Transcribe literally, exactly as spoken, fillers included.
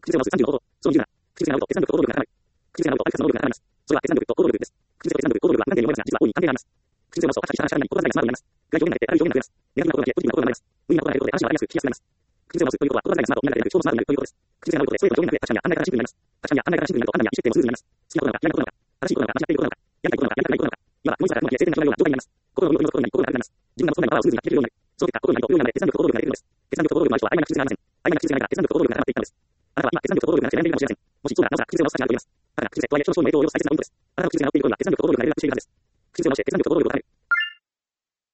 口癖を直すさんじゅうの方法。そのにじゅうなな。口癖が直ると決断力と行動力が高まる。口癖が直るとアクセスの能力が高まります。それは決断力と行動力です。口癖と決断力、行動力は無関係に思いますが、実は大いに関係があります。口癖を直すと、発達した話し合いに心がけがスマートになります。外表になってある表現が増えます。ネガティブなことが消え、ポジティブなことが生まれます。無意味なことが減ることで安心がわかりやすく、聞きやすくなります。口癖を直すということは、心がけがすく聞きやすくなります。口癖を直すということは、超スマートになれるということです。口癖が直ることで、ストレートの表現が増え、アクションや案内からシンプルになります。アクションや案内からシンプルになると判断や意思決定もスムーズになります。好きなことなのか、嫌いなことなのか、正しいことなのか、間違っていることなのか、やりたいことなのか、やりたくないことなのか、いわば、ノイズが雲まで冷静でナチュラルなような状態になります。心の動きの心に心がなくなります。自分が望んだパワーをスムーズに発揮できるようになる。その結果、心になると不要になれ、決断力と行動力が出るのです。決断力と行動力の相性は曖昧な口癖がありません。曖昧な口癖がないから決断力と行動力が高まっていったのです。あなたは今決断力と行動力が悩んでいるかもしれません。もしそうなら、なおさら口癖を直す価値があると思います。ただ、口癖とはいえ、人の勝利の影響を及ぼす大切なポイントです。あなたの口癖が直っていることには、決断力と行動力が出るらしいからです。口癖を直して決断力と行動力を高める。